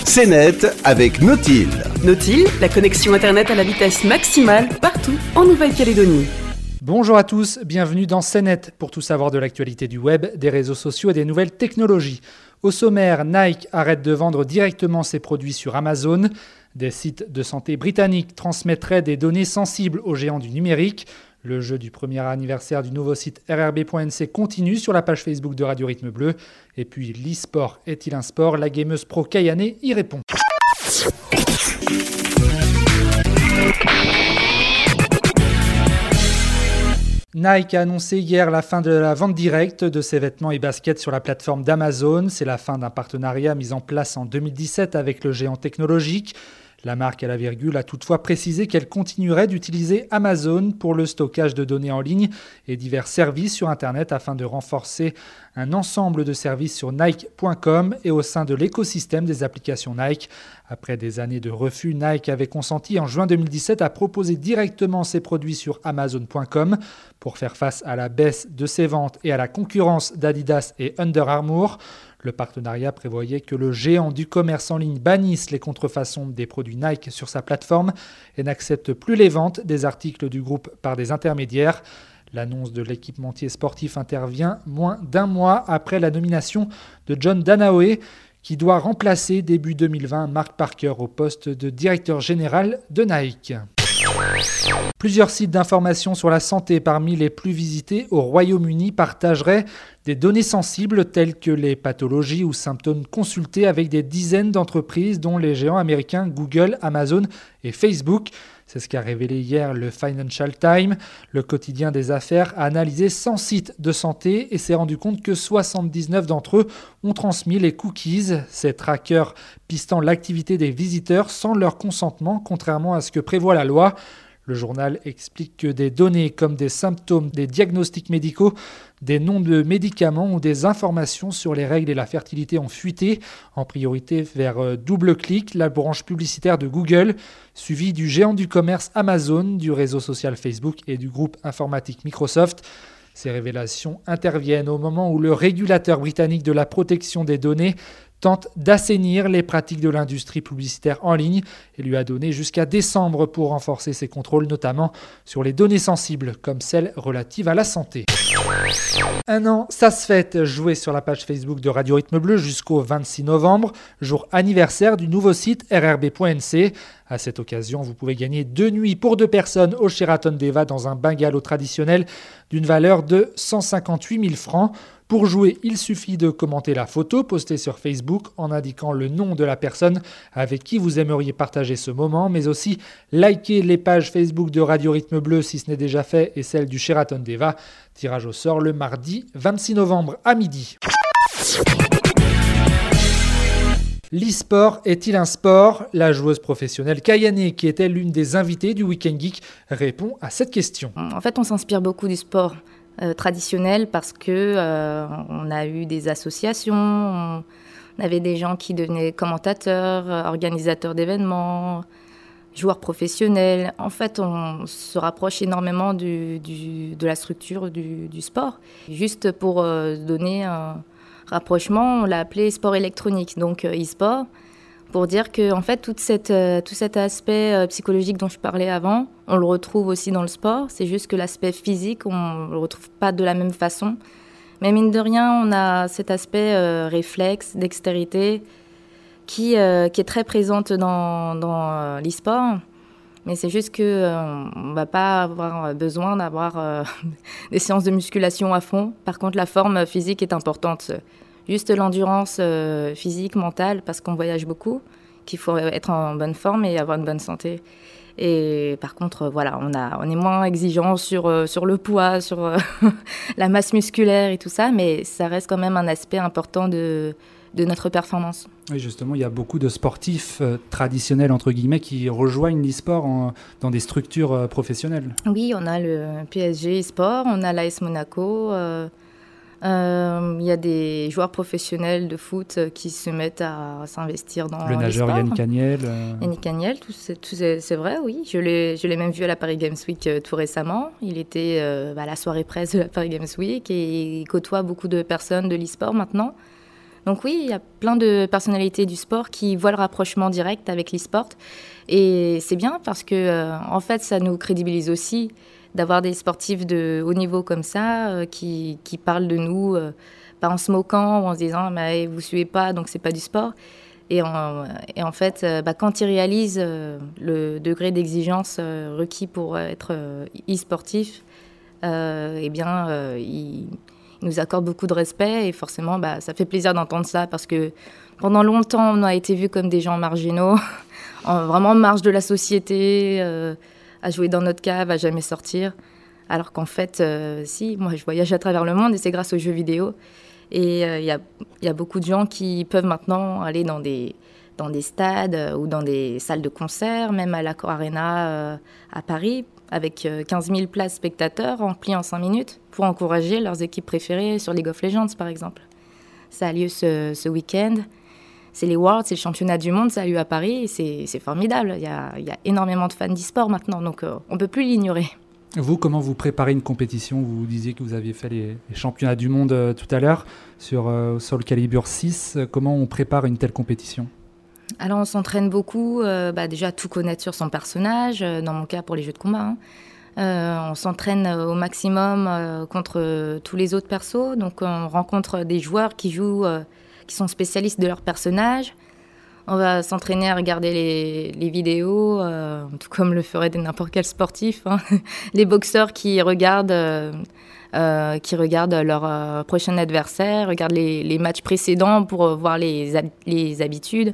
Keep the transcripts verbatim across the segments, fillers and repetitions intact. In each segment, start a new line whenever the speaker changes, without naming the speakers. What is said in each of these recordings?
C'est net avec Nautil.
Nautil, la connexion Internet à la vitesse maximale partout en Nouvelle-Calédonie.
Bonjour à tous, bienvenue dans C'est net pour tout savoir de l'actualité du web, des réseaux sociaux et des nouvelles technologies. Au sommaire, Nike arrête de vendre directement ses produits sur Amazon. Des sites de santé britanniques transmettraient des données sensibles aux géants du numérique. Le jeu du premier anniversaire du nouveau site R R B point N C continue sur la page Facebook de Radio Rythme Bleu. Et puis, l'e-sport est-il un sport ? La gameuse pro Kayane y répond. Nike a annoncé hier la fin de la vente directe de ses vêtements et baskets sur la plateforme d'Amazon. C'est la fin d'un partenariat mis en place en deux mille dix-sept avec le géant technologique. La marque à la virgule a toutefois précisé qu'elle continuerait d'utiliser Amazon pour le stockage de données en ligne et divers services sur Internet afin de renforcer un ensemble de services sur Nike point com et au sein de l'écosystème des applications Nike. Après des années de refus, Nike avait consenti en juin deux mille dix-sept à proposer directement ses produits sur Amazon point com pour faire face à la baisse de ses ventes et à la concurrence d'Adidas et Under Armour. Le partenariat prévoyait que le géant du commerce en ligne bannisse les contrefaçons des produits Nike sur sa plateforme et n'accepte plus les ventes des articles du groupe par des intermédiaires. L'annonce de l'équipementier sportif intervient moins d'un mois après la nomination de John Danahoe, qui doit remplacer début deux mille vingt Mark Parker au poste de directeur général de Nike. Plusieurs sites d'information sur la santé parmi les plus visités au Royaume-Uni partageraient des données sensibles telles que les pathologies ou symptômes consultés avec des dizaines d'entreprises dont les géants américains Google, Amazon et Facebook. C'est ce qu'a révélé hier le Financial Times. Le quotidien des affaires a analysé cent sites de santé et s'est rendu compte que soixante-dix-neuf d'entre eux ont transmis les cookies, ces trackers pistant l'activité des visiteurs sans leur consentement, contrairement à ce que prévoit la loi. Le journal explique que des données comme des symptômes, des diagnostics médicaux, des noms de médicaments ou des informations sur les règles et la fertilité ont fuité, en priorité vers DoubleClick, la branche publicitaire de Google, suivie du géant du commerce Amazon, du réseau social Facebook et du groupe informatique Microsoft. Ces révélations interviennent au moment où le régulateur britannique de la protection des données tente d'assainir les pratiques de l'industrie publicitaire en ligne et lui a donné jusqu'à décembre pour renforcer ses contrôles, notamment sur les données sensibles, comme celles relatives à la santé. Un an, ça se fête, joué sur la page Facebook de Radio Rythme Bleu jusqu'au vingt-six novembre, jour anniversaire du nouveau site R R B point N C. À cette occasion, vous pouvez gagner deux nuits pour deux personnes au Sheraton Deva dans un bungalow traditionnel d'une valeur de cent cinquante-huit mille francs. Pour jouer, il suffit de commenter la photo postée sur Facebook en indiquant le nom de la personne avec qui vous aimeriez partager ce moment, mais aussi liker les pages Facebook de Radio Rythme Bleu si ce n'est déjà fait et celle du Sheraton Deva. Tirage au sort le mardi vingt-six novembre à midi. L'e-sport est-il un sport ? La joueuse professionnelle Kayane, qui était l'une des invitées du Week-end Geek, répond à cette question.
En fait, on s'inspire beaucoup du sport euh, traditionnel parce que euh, on a eu des associations, on avait des gens qui devenaient commentateurs, euh, organisateurs d'événements, joueurs professionnels. En fait, on se rapproche énormément du, du, de la structure du, du sport. Juste pour euh, donner un rapprochement, on l'a appelé sport électronique, donc euh, e-sport, pour dire que en fait, toute cette, euh, tout cet aspect euh, psychologique dont je parlais avant, on le retrouve aussi dans le sport. C'est juste que l'aspect physique, on ne le retrouve pas de la même façon. Mais mine de rien, on a cet aspect euh, réflexe, dextérité, qui, euh, qui est très présente dans, dans euh, l'e-sport. Mais c'est juste qu'on euh, ne va pas avoir besoin d'avoir euh, des séances de musculation à fond. Par contre, la forme physique est importante. Juste l'endurance euh, physique, mentale, parce qu'on voyage beaucoup, qu'il faut être en bonne forme et avoir une bonne santé. Et par contre, voilà, on, a, on est moins exigeant sur, euh, sur le poids, sur euh, la masse musculaire et tout ça, mais ça reste quand même un aspect important de, de notre performance.
Oui, justement, il y a beaucoup de sportifs euh, traditionnels, entre guillemets, qui rejoignent l'e-sport en, dans des structures euh, professionnelles.
Oui, on a le P S G e-sport, on a l'A S Monaco. Euh, euh, il y a des joueurs professionnels de foot qui se mettent à s'investir dans
le nageur
l'e-sport.
Yannick Agnel. Euh...
Yannick Agnel, tout, c'est, tout, c'est, c'est vrai, oui. Je l'ai, je l'ai même vu à la Paris Games Week euh, tout récemment. Il était euh, à la soirée presse de la Paris Games Week et il côtoie beaucoup de personnes de l'e-sport maintenant. Donc oui, il y a plein de personnalités du sport qui voient le rapprochement direct avec l'e-sport. Et c'est bien parce que, euh, en fait, ça nous crédibilise aussi d'avoir des sportifs de haut niveau comme ça, euh, qui, qui parlent de nous, euh, pas en se moquant ou en se disant mais, « vous ne suivez pas, donc c'est pas du sport ». Et en, et en fait, euh, bah, quand ils réalisent euh, le degré d'exigence euh, requis pour être euh, e-sportif, euh, eh bien, euh, ils, ils nous accordent beaucoup de respect. Et forcément, bah, ça fait plaisir d'entendre ça parce que pendant longtemps, on a été vus comme des gens marginaux, en, vraiment en marge de la société, euh, à jouer dans notre cave, à jamais sortir. Alors qu'en fait, euh, si, moi, je voyage à travers le monde et c'est grâce aux jeux vidéo. Et il euh, y, y a beaucoup de gens qui peuvent maintenant aller dans des, dans des stades euh, ou dans des salles de concert, même à l'Accor Arena euh, à Paris, avec euh, quinze mille places spectateurs remplies en cinq minutes pour encourager leurs équipes préférées sur League of Legends, par exemple. Ça a lieu ce, ce week-end. C'est les Worlds, c'est le championnat du monde, ça a lieu à Paris et c'est, c'est formidable. Il y a, y a énormément de fans d'e-sport maintenant, donc euh, on ne peut plus l'ignorer.
Vous, comment vous préparez une compétition ? Vous disiez que vous aviez fait les, les championnats du monde euh, tout à l'heure sur euh, Soul Calibur six. Comment on prépare une telle compétition ?
Alors, on s'entraîne beaucoup. Euh, bah, déjà, tout connaître sur son personnage, euh, dans mon cas pour les jeux de combat. Hein. Euh, on s'entraîne au maximum euh, contre euh, tous les autres persos. Donc, on rencontre des joueurs qui jouent, euh, qui sont spécialistes de leur personnage. On va s'entraîner à regarder les, les vidéos, euh, tout comme le ferait n'importe quel sportif. Hein. Les boxeurs qui regardent, euh, euh, qui regardent leur euh, prochain adversaire, regardent les, les matchs précédents pour euh, voir les, les habitudes,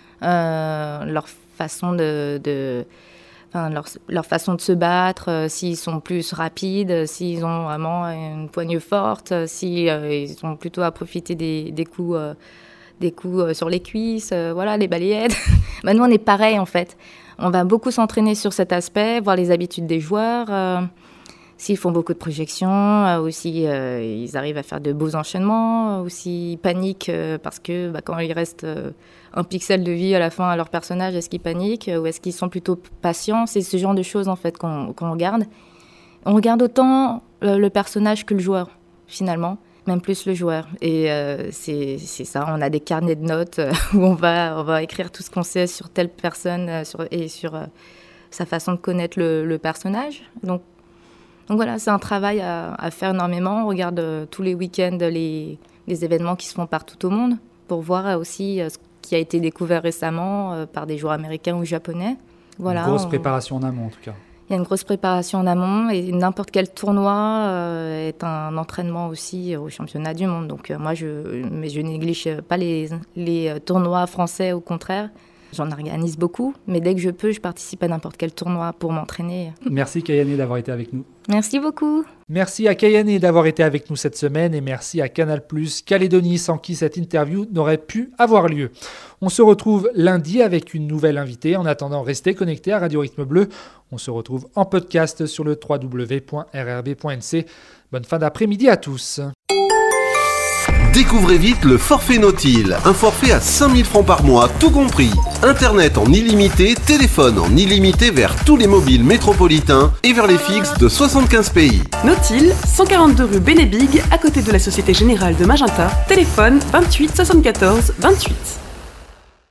euh, leur façon de, de, enfin, leur, leur façon de se battre, euh, s'ils sont plus rapides, s'ils ont vraiment une poigne forte, s'ils euh, sont plutôt à profiter des, des coups... Euh, des coups sur les cuisses, euh, voilà, les balayettes. bah, nous, on est pareil, en fait. On va beaucoup s'entraîner sur cet aspect, voir les habitudes des joueurs, euh, s'ils font beaucoup de projections, euh, ou si euh, ils arrivent à faire de beaux enchaînements, ou s'ils paniquent euh, parce que bah, quand il reste euh, un pixel de vie à la fin à leur personnage, est-ce qu'ils paniquent ou est-ce qu'ils sont plutôt patients ? C'est ce genre de choses, en fait, qu'on, qu'on regarde. On regarde autant euh, le personnage que le joueur, finalement. Même plus le joueur. Et euh, c'est, c'est ça, on a des carnets de notes euh, où on va, on va écrire tout ce qu'on sait sur telle personne euh, sur, et sur euh, sa façon de connaître le, le personnage. Donc, donc voilà, c'est un travail à, à faire énormément. On regarde euh, tous les week-ends les, les événements qui se font partout au monde pour voir aussi euh, ce qui a été découvert récemment euh, par des joueurs américains ou japonais. Voilà,
une grosse
on...
préparation en amont en tout cas.
Il y a une grosse préparation en amont et n'importe quel tournoi euh, est un entraînement aussi au championnat du monde. Donc euh, moi, je, mais je néglige pas les, les tournois français, au contraire. J'en organise beaucoup, mais dès que je peux, je participe à n'importe quel tournoi pour m'entraîner.
Merci Kayane d'avoir été avec nous.
Merci beaucoup.
Merci à Kayane d'avoir été avec nous cette semaine et merci à Canal plus, Calédonie, sans qui cette interview n'aurait pu avoir lieu. On se retrouve lundi avec une nouvelle invitée. En attendant, restez connectés à Radio Rythme Bleu. On se retrouve en podcast sur le w w w point r r b point n c. Bonne fin d'après-midi à tous.
Découvrez vite le forfait Nautil, un forfait à cinq mille francs par mois, tout compris. Internet en illimité, téléphone en illimité vers tous les mobiles métropolitains et vers les fixes de soixante-quinze pays.
Nautil, cent quarante-deux rue Bénébig, à côté de la Société Générale de Magenta. Téléphone vingt-huit soixante-quatorze vingt-huit.